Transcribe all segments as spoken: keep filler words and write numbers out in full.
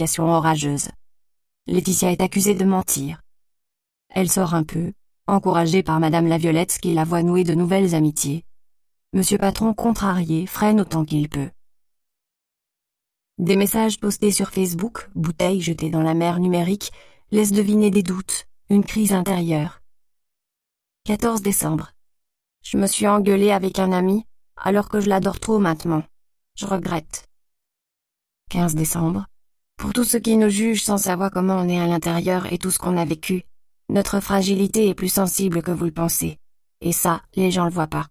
orageuse. Laetitia est accusée de mentir. Elle sort un peu, encouragée par Madame Laviolette qui la voit nouer de nouvelles amitiés. Monsieur Patron, contrarié, freine autant qu'il peut. Des messages postés sur Facebook, bouteilles jetées dans la mer numérique, laissent deviner des doutes, une crise intérieure. quatorze décembre. Je me suis engueulée avec un ami, alors que je l'adore trop maintenant. Je regrette. quinze décembre. Pour tous ceux qui nous jugent sans savoir comment on est à l'intérieur et tout ce qu'on a vécu, notre fragilité est plus sensible que vous le pensez. Et ça, les gens le voient pas.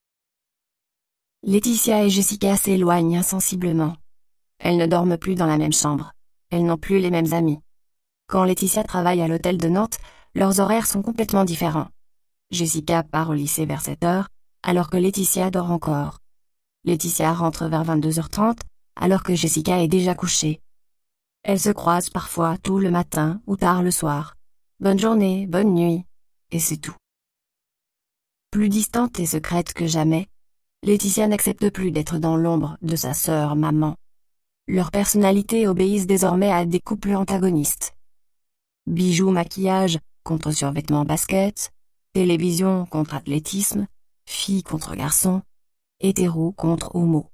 Laetitia et Jessica s'éloignent insensiblement. Elles ne dorment plus dans la même chambre. Elles n'ont plus les mêmes amis. Quand Laetitia travaille à l'hôtel de Nantes, leurs horaires sont complètement différents. Jessica part au lycée vers sept heures, alors que Laetitia dort encore. Laetitia rentre vers vingt-deux heures trente, alors que Jessica est déjà couchée. Elles se croisent parfois tôt le matin ou tard le soir. Bonne journée, bonne nuit, et c'est tout. Plus distante et secrète que jamais, Laetitia n'accepte plus d'être dans l'ombre de sa sœur maman. Leurs personnalités obéissent désormais à des couples antagonistes. Bijoux, maquillage contre survêtement basket, télévision contre athlétisme, filles contre garçons, hétéro contre homo.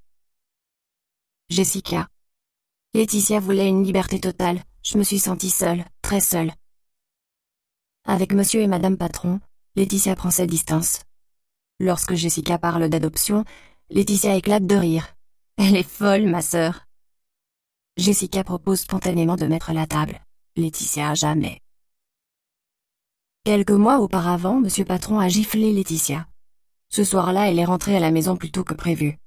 Jessica. Laetitia voulait une liberté totale, je me suis sentie seule, très seule. Avec monsieur et madame Patron, Laetitia prend ses distances. Lorsque Jessica parle d'adoption, Laetitia éclate de rire. Elle est folle, ma sœur. Jessica propose spontanément de mettre la table. Laetitia jamais. Quelques mois auparavant, monsieur Patron a giflé Laetitia. Ce soir-là, elle est rentrée à la maison plus tôt que prévu.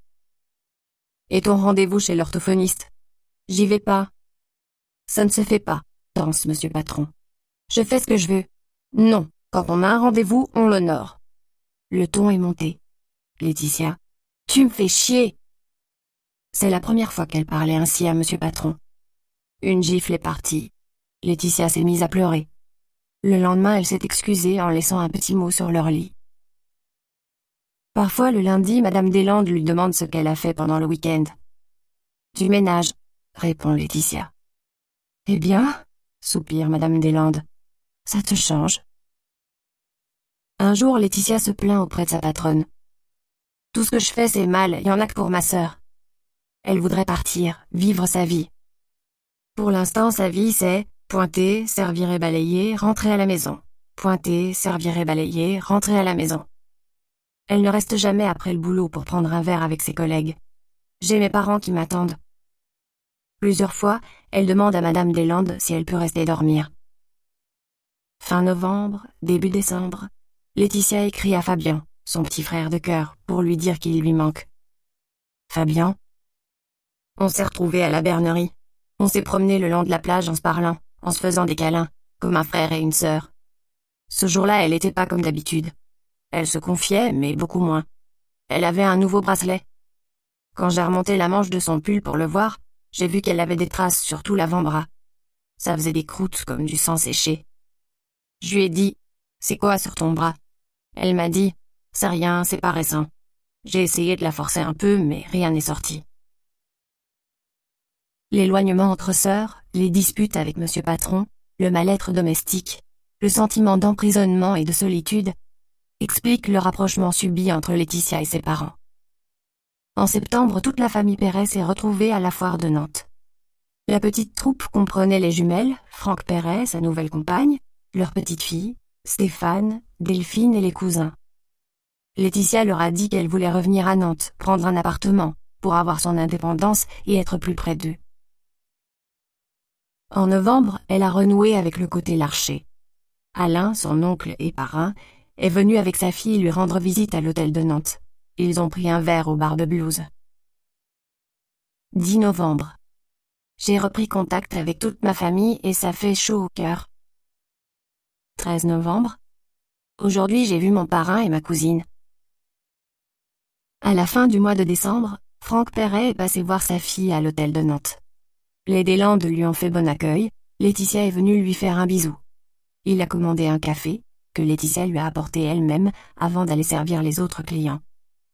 Et ton rendez-vous chez l'orthophoniste? J'y vais pas. Ça ne se fait pas, danse monsieur Patron. Je fais ce que je veux. Non, quand on a un rendez-vous, on l'honore. Le ton est monté. Laetitia. Tu me fais chier. C'est la première fois qu'elle parlait ainsi à monsieur Patron. Une gifle est partie. Laetitia s'est mise à pleurer. Le lendemain, elle s'est excusée en laissant un petit mot sur leur lit. Parfois, le lundi, madame Deslandes lui demande ce qu'elle a fait pendant le week-end. Du ménage, répond Laetitia. Eh bien, soupire madame Deslandes, ça te change. Un jour, Laetitia se plaint auprès de sa patronne. Tout ce que je fais, c'est mal, il y en a que pour ma sœur. Elle voudrait partir, vivre sa vie. Pour l'instant, sa vie, c'est pointer, servir et balayer, rentrer à la maison. Pointer, servir et balayer, rentrer à la maison. Elle ne reste jamais après le boulot pour prendre un verre avec ses collègues. J'ai mes parents qui m'attendent. Plusieurs fois, elle demande à madame Deslandes si elle peut rester dormir. Fin novembre, début décembre, Laetitia écrit à Fabien, son petit frère de cœur, pour lui dire qu'il lui manque. Fabien. On s'est retrouvés à la bernerie. On s'est promenés le long de la plage en se parlant, en se faisant des câlins, comme un frère et une sœur. Ce jour-là, elle n'était pas comme d'habitude. Elle se confiait, mais beaucoup moins. Elle avait un nouveau bracelet. Quand j'ai remonté la manche de son pull pour le voir, j'ai vu qu'elle avait des traces sur tout l'avant-bras. Ça faisait des croûtes comme du sang séché. Je lui ai dit « C'est quoi sur ton bras ?» Elle m'a dit « C'est rien, c'est pas récent. » J'ai essayé de la forcer un peu, mais rien n'est sorti. L'éloignement entre sœurs, les disputes avec monsieur Patron, le mal-être domestique, le sentiment d'emprisonnement et de solitude expliquent le rapprochement subi entre Laetitia et ses parents. En septembre, toute la famille Perret s'est retrouvée à la foire de Nantes. La petite troupe comprenait les jumelles, Franck Perret, sa nouvelle compagne, leur petite fille, Stéphane, Delphine et les cousins. Laetitia leur a dit qu'elle voulait revenir à Nantes, prendre un appartement, pour avoir son indépendance et être plus près d'eux. En novembre, elle a renoué avec le côté Larcher. Alain, son oncle et parrain, est venu avec sa fille lui rendre visite à l'hôtel de Nantes. Ils ont pris un verre au bar de blues. dix novembre. J'ai repris contact avec toute ma famille et ça fait chaud au cœur. treize novembre. Aujourd'hui, j'ai vu mon parrain et ma cousine. À la fin du mois de décembre, Franck Perret est passé voir sa fille à l'hôtel de Nantes. Les Deslandes lui ont fait bon accueil, Laetitia est venue lui faire un bisou. Il a commandé un café, que Laetitia lui a apporté elle-même avant d'aller servir les autres clients.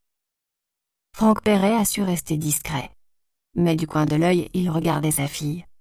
Franck Perret a su rester discret. Mais du coin de l'œil, il regardait sa fille.